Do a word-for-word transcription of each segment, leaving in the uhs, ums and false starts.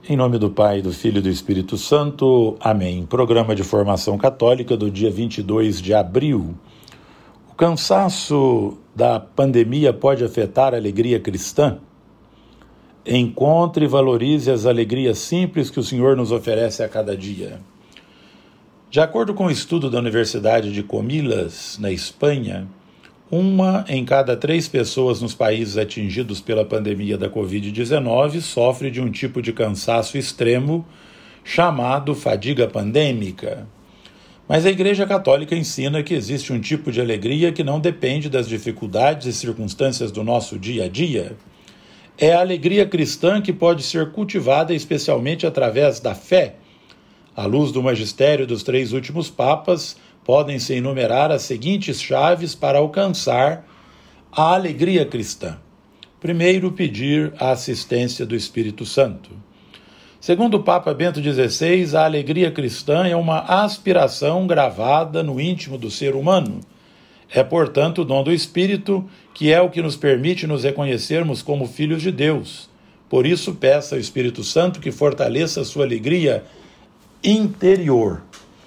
Em nome do Pai, do Filho e do Espírito Santo. Amém. Programa de Formação Católica do dia vinte e dois de abril. O cansaço da pandemia pode afetar a alegria cristã? Encontre e valorize as alegrias simples que o Senhor nos oferece a cada dia. De acordo com o estudo da Universidade de Comillas, na Espanha, uma em cada três pessoas nos países atingidos pela pandemia da covid dezenove sofre de um tipo de cansaço extremo chamado fadiga pandêmica. Mas a Igreja Católica ensina que existe um tipo de alegria que não depende das dificuldades e circunstâncias do nosso dia a dia. É a alegria cristã que pode ser cultivada especialmente através da fé. À luz do magistério dos três últimos papas, podem-se enumerar as seguintes chaves para alcançar a alegria cristã. Primeiro, pedir a assistência do Espírito Santo. Segundo o Papa Bento dezesseis, a alegria cristã é uma aspiração gravada no íntimo do ser humano. É, portanto, o dom do Espírito, que é o que nos permite nos reconhecermos como filhos de Deus. Por isso, peça ao Espírito Santo que fortaleça a sua alegria interior.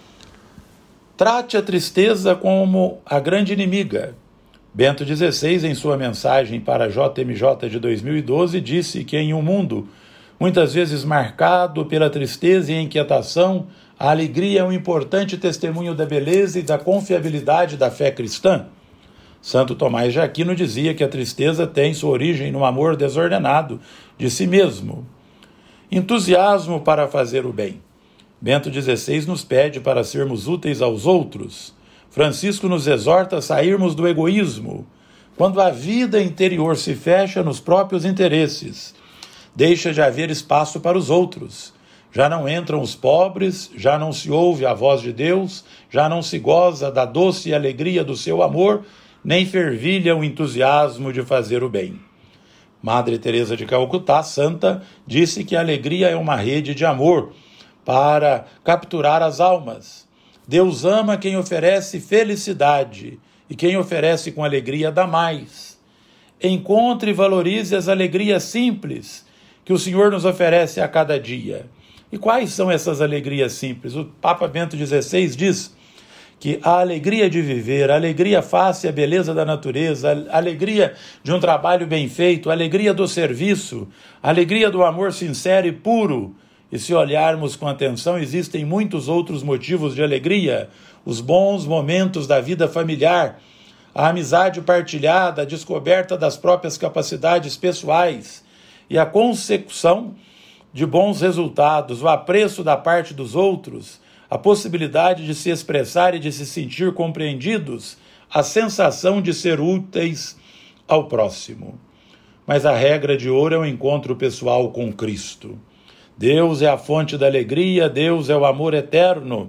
Trate a tristeza como a grande inimiga. Bento dezesseis, em sua mensagem para a J M J de dois mil e doze, disse que em um mundo muitas vezes marcado pela tristeza e inquietação, a alegria é um importante testemunho da beleza e da confiabilidade da fé cristã. Santo Tomás de Aquino dizia que a tristeza tem sua origem no amor desordenado de si mesmo. Entusiasmo para fazer o bem. Bento dezesseis nos pede para sermos úteis aos outros. Francisco nos exorta a sairmos do egoísmo. Quando a vida interior se fecha nos próprios interesses, deixa de haver espaço para os outros. Já não entram os pobres, já não se ouve a voz de Deus, já não se goza da doce alegria do seu amor, nem fervilha o entusiasmo de fazer o bem. Madre Teresa de Calcutá, santa, disse que a alegria é uma rede de amor para capturar as almas. Deus ama quem oferece felicidade e quem oferece com alegria dá mais. Encontre e valorize as alegrias simples que o Senhor nos oferece a cada dia. E quais são essas alegrias simples? O Papa Bento dezesseis diz que a alegria de viver, a alegria face à beleza da natureza, a alegria de um trabalho bem feito, a alegria do serviço, a alegria do amor sincero e puro. E se olharmos com atenção, existem muitos outros motivos de alegria, os bons momentos da vida familiar, a amizade partilhada, a descoberta das próprias capacidades pessoais e a consecução de bons resultados, o apreço da parte dos outros, a possibilidade de se expressar e de se sentir compreendidos, a sensação de ser úteis ao próximo. Mas a regra de ouro é o encontro pessoal com Cristo. Deus é a fonte da alegria, Deus é o amor eterno.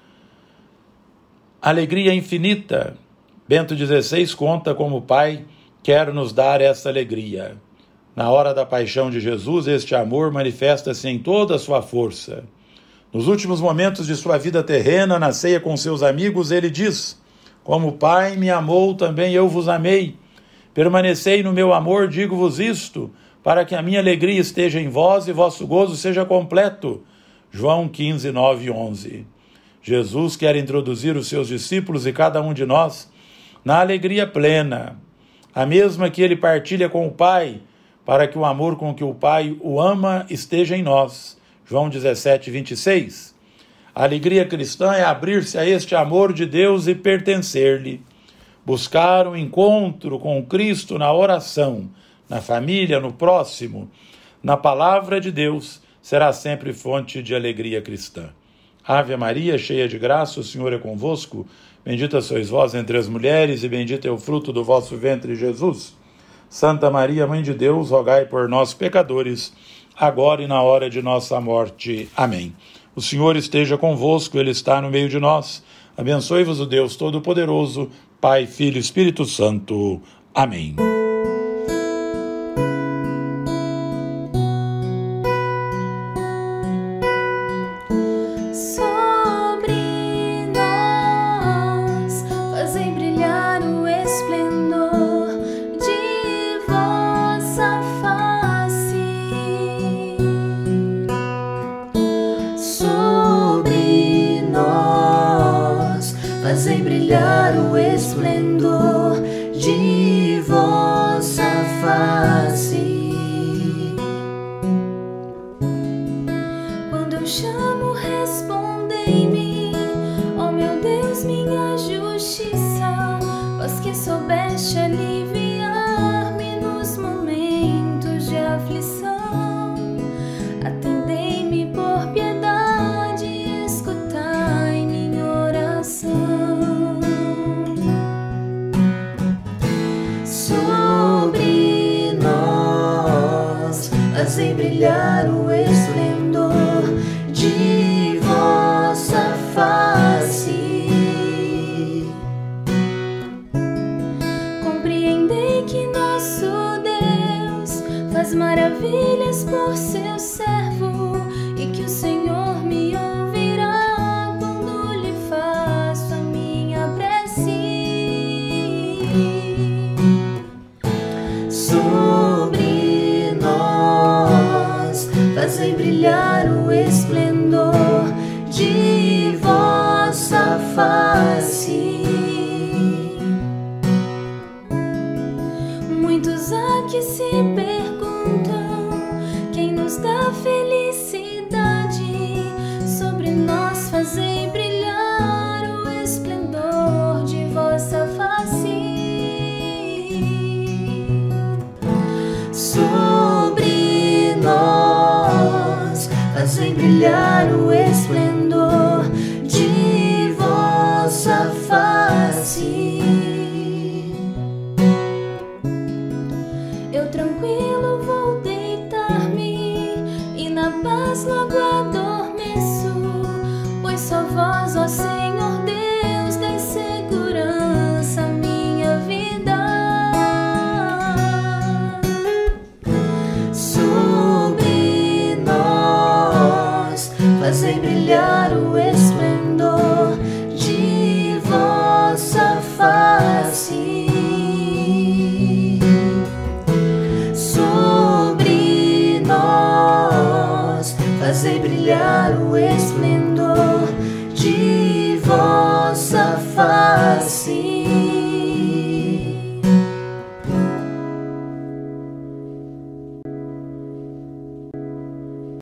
Alegria infinita. Bento dezesseis conta como o Pai quer nos dar essa alegria. Na hora da paixão de Jesus, este amor manifesta-se em toda a sua força. Nos últimos momentos de sua vida terrena, na ceia com seus amigos, ele diz: como o Pai me amou, também eu vos amei. Permanecei no meu amor, digo-vos isto, para que a minha alegria esteja em vós e vosso gozo seja completo. João quinze, nove e onze. Jesus quer introduzir os seus discípulos e cada um de nós na alegria plena, a mesma que ele partilha com o Pai, para que o amor com que o Pai o ama esteja em nós. João dezessete, vinte e seis. A alegria cristã é abrir-se a este amor de Deus e pertencer-lhe. Buscar um encontro com Cristo na oração, na família, no próximo, na palavra de Deus, será sempre fonte de alegria cristã. Ave Maria, cheia de graça, o Senhor é convosco. Bendita sois vós entre as mulheres, e bendito é o fruto do vosso ventre, Jesus. Santa Maria, Mãe de Deus, rogai por nós, pecadores, agora e na hora de nossa morte. Amém. O Senhor esteja convosco, Ele está no meio de nós. Abençoe-vos o Deus Todo-Poderoso, Pai, Filho e Espírito Santo. Amém. fazei brilhar o esplendor de vossa face. Quando eu chamo, respondei-me, ó meu Deus, minha justiça, vós que soubeste aliviar-me nos momentos de aflição. Atendei-me por piedade, escutai minha oração. Sobre nós fazei brilhar o esplendor de vossa face. Compreendei que nosso Deus faz maravilhas por seu servo, e que o Senhor me ouvirá quando lhe faço a minha prece. Sobre nós fazei brilhar o esplendor de vossa face. Muitos há que se perguntam quem nos dá felicidade. Sobre nós fazei brilhar o esplendor de vossa face. Sobre nós fazei brilhar o esplendor de vossa face. Eu tranquilo vou deitar-me e na paz logo adormeço, pois só vós, ó Senhor Deus,